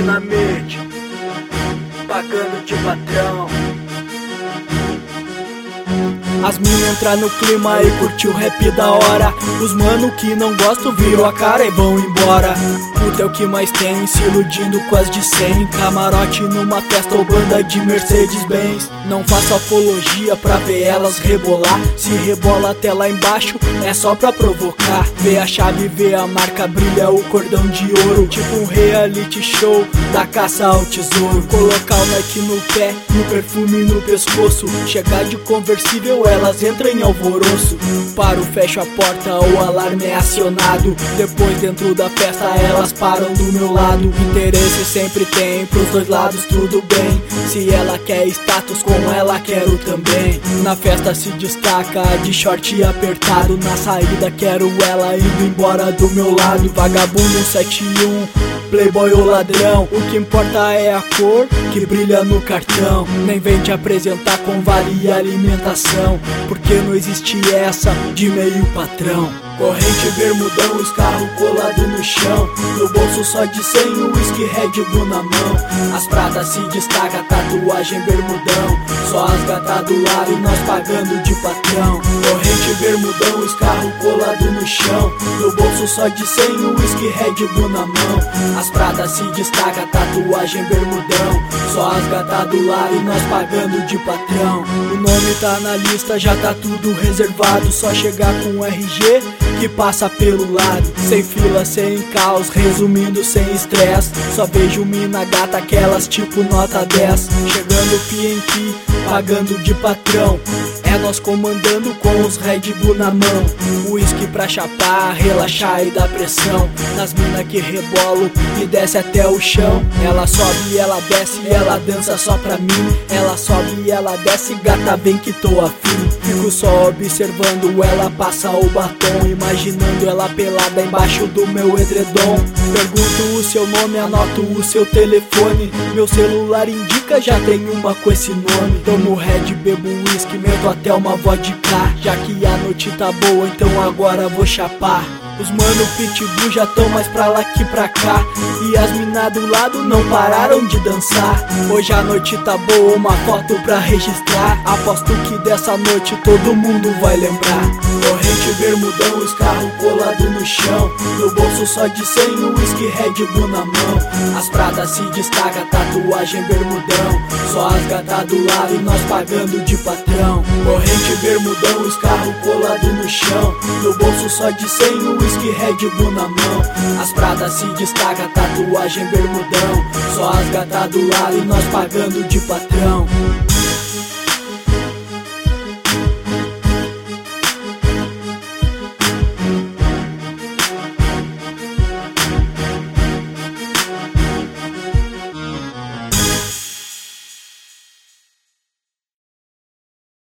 Dinamite, pagando de patrão. As mina entram no clima e curte o rap da hora. Os mano que não gostam viram a cara e vão embora. Puta é o que mais tem, se iludindo com as de 100. Camarote numa festa ou banda de Mercedes-Benz. Não faço apologia pra ver elas rebolar. Se rebola até lá embaixo é só pra provocar. Vê a chave, vê a marca, brilha o cordão de ouro. Tipo um reality show da caça ao tesouro. Colocar o Nike no pé, no perfume no pescoço. Chegar de conversível, elas entram em alvoroço. Paro, fecho a porta, o alarme é acionado. Depois dentro da festa elas param do meu lado. Interesse sempre tem, pros dois lados tudo bem. Se ela quer status, com ela quero também. Na festa se destaca, de short apertado. Na saída quero ela indo embora do meu lado. Vagabundo 71, playboy ou ladrão. O que importa é a cor que brilha no cartão. Nem vem te apresentar com vale e alimentação, porque não existe essa de meio patrão. Corrente, bermudão, os carros colado no chão. No bolso só de 100, o whisky Red Bull na mão. As pratas se destaca, tatuagem, bermudão. Só as gatas do lado e nós pagando de patrão. Corrente, bermudão, os carros colado no chão. No bolso só de 100, o whisky Red Bull na mão. As pratas se destaca, tatuagem, bermudão. Só as gatas do lado e nós pagando de patrão. O nome tá na lista, já tá tudo reservado. Só chegar com RG que passa pelo lado. Sem fila, sem caos, resumindo sem estresse. Só vejo mina gata, aquelas tipo nota 10. Chegando PNP, pagando de patrão. É nós comandando com os Red Bull na mão. Whisky pra chapar, relaxar e dar pressão. Nas mina que rebolo e desce até o chão. Ela sobe e ela desce e ela dança só pra mim. Ela sobe e ela desce, gata vem que tô afim. Fico só observando, ela passa o batom. Imaginando ela pelada embaixo do meu edredom. Pergunto o seu nome, anoto o seu telefone. Meu celular indica, já tem uma com esse nome. Tomo Red, bebo whisky, meto até uma vodka. Já que a noite tá boa, então agora vou chapar. Os mano pitbull já tão mais pra lá que pra cá. E as mina do lado não pararam de dançar. Hoje a noite tá boa, uma foto pra registrar. Aposto que dessa noite todo mundo vai lembrar. Corrente, bermudão, os carros colado no chão. No bolso só de 100, o whisky Red Bull na mão. As pratas se destaca, tatuagem, bermudão. Só as gatas do lado e nós pagando de patrão. Corrente, bermudão, os carros colado no chão. No bolso só de 100, o whisky Red Bull na mão. As pratas se destaca, tatuagem, bermudão. Só as gatas do lado e nós pagando de patrão.